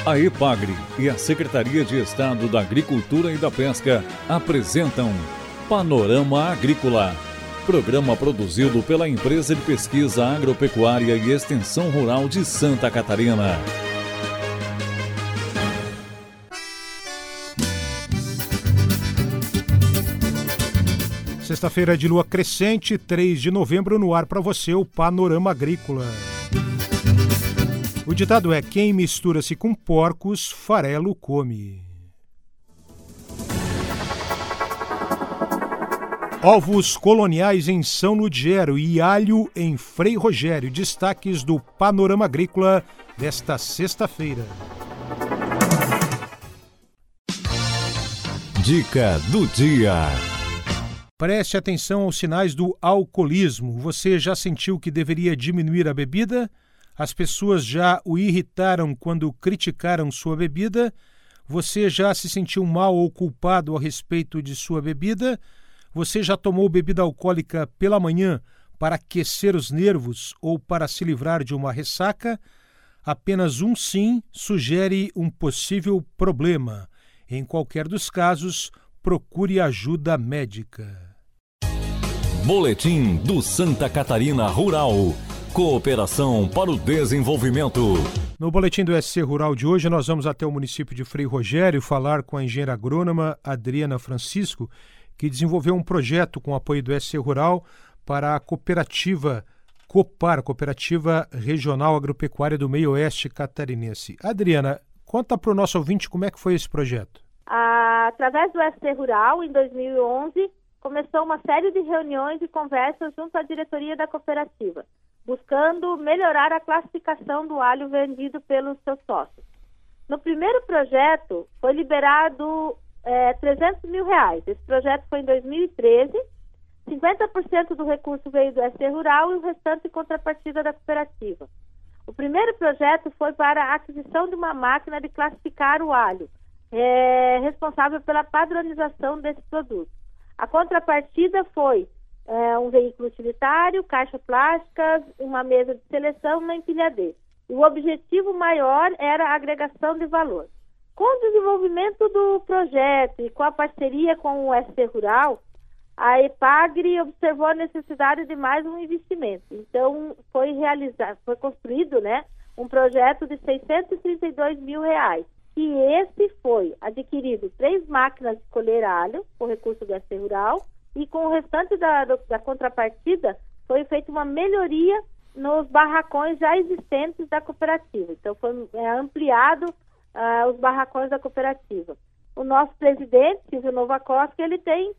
A EPAGRE e a Secretaria de Estado da Agricultura e da Pesca apresentam Panorama Agrícola, programa produzido pela Empresa de Pesquisa Agropecuária e Extensão Rural de Santa Catarina. Sexta-feira de lua crescente, 3 de novembro, no ar para você o Panorama Agrícola. O ditado é: quem mistura-se com porcos, farelo come. Ovos coloniais em São Ludgero e alho em Frei Rogério. Destaques do Panorama Agrícola desta sexta-feira. Dica do dia. Preste atenção aos sinais do alcoolismo. Você já sentiu que deveria diminuir a bebida? As pessoas já o irritaram quando criticaram sua bebida? Você já se sentiu mal ou culpado a respeito de sua bebida? Você já tomou bebida alcoólica pela manhã para aquecer os nervos ou para se livrar de uma ressaca? Apenas um sim sugere um possível problema. Em qualquer dos casos, procure ajuda médica. Boletim do Santa Catarina Rural. Cooperação para o desenvolvimento. No boletim do SC Rural de hoje, nós vamos até o município de Frei Rogério falar com a engenheira agrônoma Adriana Francisco, que desenvolveu um projeto com apoio do SC Rural para a cooperativa Copar, Cooperativa Regional Agropecuária do Meio Oeste Catarinense. Adriana, conta para o nosso ouvinte como é que foi esse projeto. Através do SC Rural, em 2011, começou uma série de reuniões e conversas junto à diretoria da cooperativa, buscando melhorar a classificação do alho vendido pelos seus sócios. No primeiro projeto, foi liberado R$300 mil. Esse projeto foi em 2013, 50% do recurso veio do SC Rural e o restante em contrapartida da cooperativa. O primeiro projeto foi para a aquisição de uma máquina de classificar o alho, responsável pela padronização desse produto. A contrapartida foi um veículo utilitário, caixa plásticas, uma mesa de seleção e uma empilhadeira. E o objetivo maior era a agregação de valor. Com o desenvolvimento do projeto e com a parceria com o SC Rural, a EPAGRE observou a necessidade de mais um investimento. Então, foi construído, um projeto de R$632 mil. E esse foi adquirido 3 máquinas de colher alho, com recurso do SC Rural, e com o restante da contrapartida foi feita uma melhoria nos barracões já existentes da cooperativa. Então foi ampliado os barracões da cooperativa. O nosso presidente, Silvio Novakoski, ele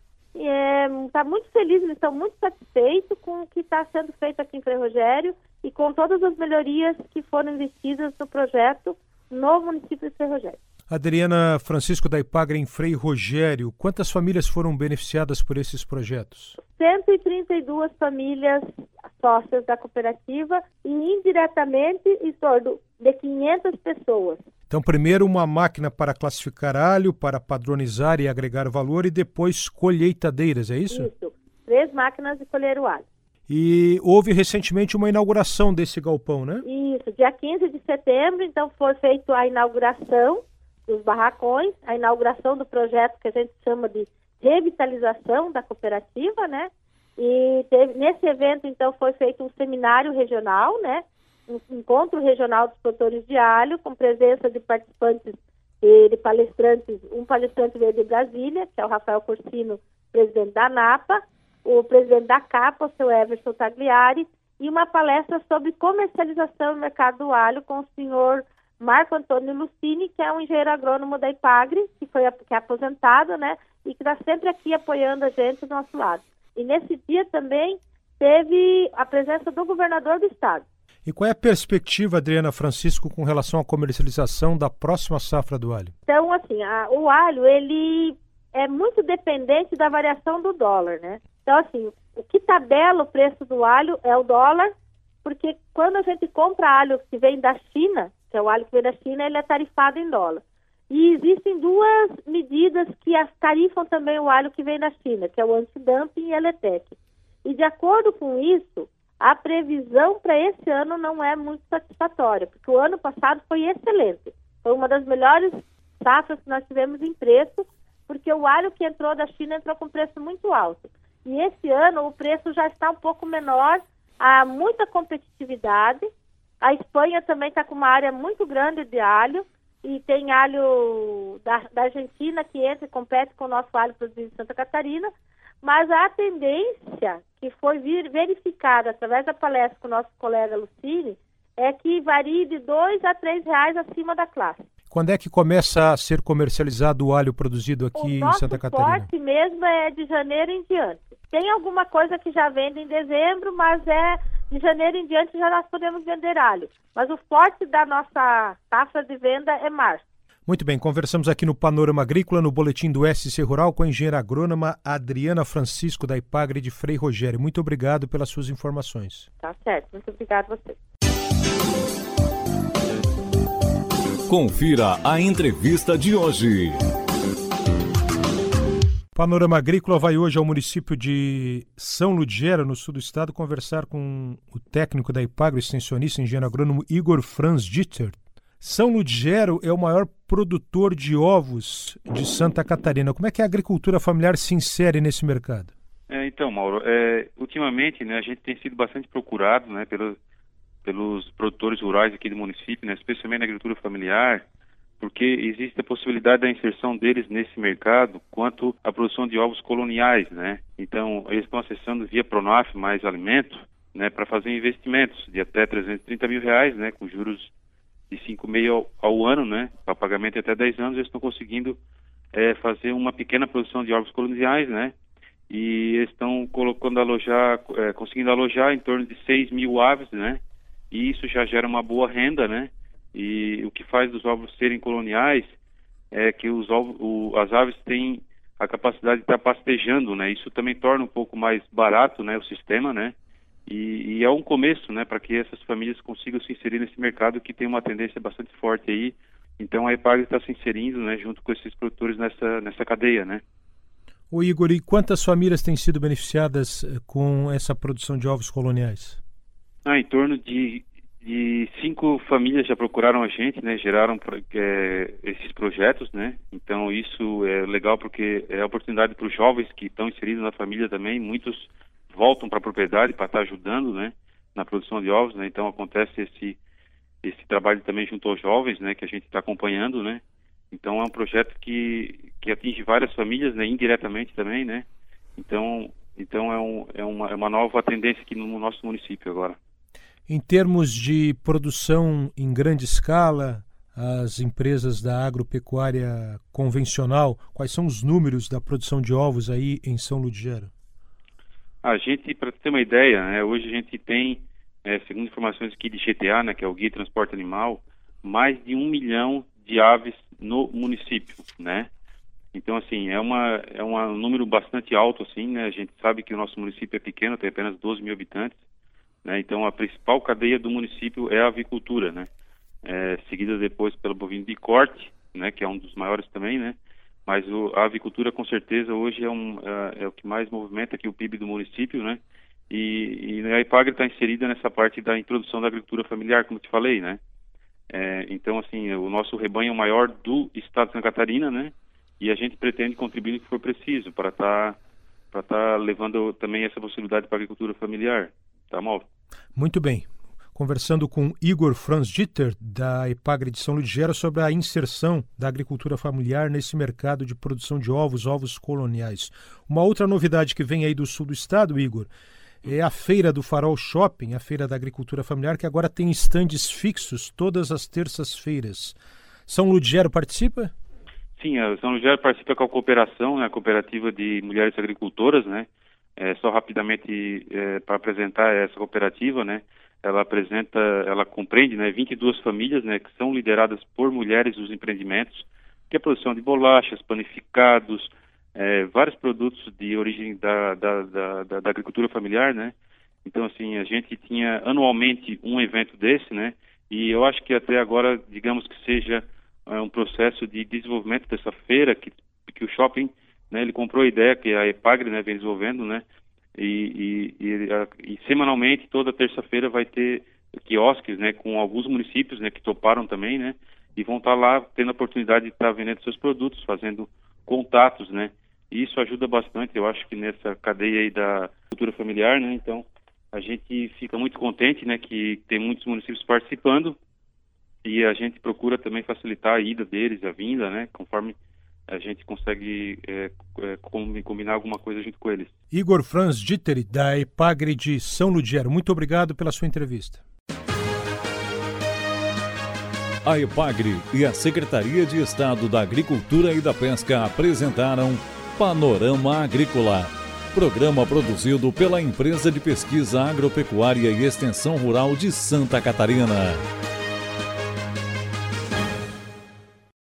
está muito feliz, eles estão muito satisfeitos com o que está sendo feito aqui em Frei Rogério e com todas as melhorias que foram investidas no projeto no município de Frei Rogério. Adriana Francisco da EPAGRE em Frei Rogério, quantas famílias foram beneficiadas por esses projetos? 132 famílias sócias da cooperativa e indiretamente em torno de 500 pessoas. Então, primeiro uma máquina para classificar alho, para padronizar e agregar valor, e depois colheitadeiras, é isso? Isso, 3 máquinas de colher o alho. E houve recentemente uma inauguração desse galpão, né? Isso, dia 15 de setembro, então foi feita a inauguração dos barracões, a inauguração do projeto que a gente chama de revitalização da cooperativa, E nesse evento, então, foi feito um seminário regional, um encontro regional dos produtores de alho, com presença de participantes e de palestrantes, um palestrante veio de Brasília, que é o Rafael Corsino, presidente da ANAPA, o presidente da CAPA, o seu Everson Tagliari, e uma palestra sobre comercialização no mercado do alho com o senhor Marco Antônio Lucini, que é um engenheiro agrônomo da EPAGRE, que é aposentado, e que está sempre aqui apoiando a gente do nosso lado. E nesse dia também teve a presença do governador do estado. E qual é a perspectiva, Adriana Francisco, com relação à comercialização da próxima safra do alho? Então, assim, o alho, ele é muito dependente da variação do dólar, Então, assim, o que tabela o preço do alho é o dólar, porque quando a gente compra alho que vem da China, que é o alho que vem da China, ele é tarifado em dólar. E existem 2 medidas que tarifam também o alho que vem da China, que é o antidumping e a ELETEC. E de acordo com isso, a previsão para esse ano não é muito satisfatória, porque o ano passado foi excelente. Foi uma das melhores safras que nós tivemos em preço, porque o alho que entrou da China entrou com preço muito alto. E esse ano o preço já está um pouco menor, há muita competitividade. A Espanha também está com uma área muito grande de alho, e tem alho da Argentina que entra e compete com o nosso alho produzido em Santa Catarina, mas a tendência que foi verificada através da palestra com o nosso colega Lucine é que varie de R$ 2 a R$ 3 acima da classe. Quando é que começa a ser comercializado o alho produzido aqui em Santa Catarina? O nosso forte mesmo é de janeiro em diante. Tem alguma coisa que já vende em dezembro, mas de janeiro em diante já nós podemos vender alho. Mas o forte da nossa safra de venda é março. Muito bem, conversamos aqui no Panorama Agrícola, no Boletim do SC Rural, com a engenheira agrônoma Adriana Francisco, da Ipagre de Frei Rogério. Muito obrigado pelas suas informações. Tá certo, muito obrigado a você. Confira a entrevista de hoje. Panorama Agrícola vai hoje ao município de São Ludgero, no sul do estado, conversar com o técnico da Ipagre, extensionista, engenheiro agrônomo Igor Franz Ditter. São Ludgero é o maior produtor de ovos de Santa Catarina. Como é que a agricultura familiar se insere nesse mercado? Então, Mauro, ultimamente, né, a gente tem sido bastante procurado, né, pelos produtores rurais aqui do município, né, especialmente na agricultura familiar, porque existe a possibilidade da inserção deles nesse mercado quanto à produção de ovos coloniais, né? Então, eles estão acessando via Pronaf mais alimento, né, para fazer investimentos de até R$330 mil, né, com juros de 5,5% ao ano, né, para pagamento de até 10 anos, eles estão conseguindo fazer uma pequena produção de ovos coloniais, né, e eles estão conseguindo alojar em torno de 6 mil aves, né, e isso já gera uma boa renda, né, e o que faz dos ovos serem coloniais é que as aves têm a capacidade de estar pastejando, né, isso também torna um pouco mais barato, né, o sistema, né, e é um começo, né, para que essas famílias consigam se inserir nesse mercado que tem uma tendência bastante forte aí. Então a Ipagre está se inserindo, né, junto com esses produtores nessa cadeia, né. Ô Igor, e quantas famílias têm sido beneficiadas com essa produção de ovos coloniais? Em torno de 5 famílias já procuraram a gente, né, geraram esses projetos, né. Então isso é legal porque é a oportunidade para os jovens que estão inseridos na família também. Muitos voltam para a propriedade para estar ajudando, né, na produção de ovos, né. Então acontece esse trabalho também junto aos jovens, né, que a gente está acompanhando, né. Então é um projeto que atinge várias famílias, né, indiretamente também, né. Então é uma nova tendência aqui no nosso município agora. Em termos de produção em grande escala, as empresas da agropecuária convencional, quais são os números da produção de ovos aí em São Ludgero? A gente, para ter uma ideia, né, hoje a gente tem, segundo informações aqui de GTA, né, que é o Guia de Transporte Animal, mais de 1 milhão de aves no município, né? Então, assim, é um número bastante alto, assim, né? A gente sabe que o nosso município é pequeno, tem apenas 12 mil habitantes, né? Então, a principal cadeia do município é a avicultura, né? Seguida depois pelo bovino de corte, né? Que é um dos maiores também, né? Mas a avicultura, com certeza, hoje é o que mais movimenta aqui o PIB do município, né? E a Ipagre está inserida nessa parte da introdução da agricultura familiar, como te falei, né? Então, assim, o nosso rebanho é o maior do estado de Santa Catarina, né? E a gente pretende contribuir no que for preciso para tá levando também essa possibilidade para a agricultura familiar. Tá, Mauro? Muito bem. Conversando com Igor Franz Ditter, da Ipagre de São Ludgero, sobre a inserção da agricultura familiar nesse mercado de produção de ovos coloniais. Uma outra novidade que vem aí do sul do estado, Igor, é a Feira do Farol Shopping, a Feira da Agricultura Familiar, que agora tem estandes fixos todas as terças-feiras. São Ludgero participa? Sim, a São Ludgero participa com a cooperação, né, a cooperativa de mulheres agricultoras, né? Só rapidamente para apresentar essa cooperativa, né? Ela compreende, né, 22 famílias, né, que são lideradas por mulheres dos empreendimentos, que é a produção de bolachas, panificados, vários produtos de origem da agricultura familiar, né? Então, assim, a gente tinha anualmente um evento desse, né? E eu acho que até agora, digamos que seja um processo de desenvolvimento dessa feira, que o shopping, né, ele comprou a ideia que a Ipagre, né, vem desenvolvendo, né? E semanalmente, toda terça-feira vai ter quiosques, né, com alguns municípios, né, que toparam também, né? e vão estar lá tendo a oportunidade de estar vendendo seus produtos, fazendo contatos, né? E isso ajuda bastante, eu acho que nessa cadeia aí da cultura familiar, né? Então, a gente fica muito contente, né, que tem muitos municípios participando e a gente procura também facilitar a ida deles, a vinda, né, conforme a gente consegue combinar alguma coisa junto com eles. Igor Franz Ditteri, da EPAGRE de São Ludgero, muito obrigado pela sua entrevista. A EPAGRE e a Secretaria de Estado da Agricultura e da Pesca apresentaram Panorama Agrícola, programa produzido pela Empresa de Pesquisa Agropecuária e Extensão Rural de Santa Catarina.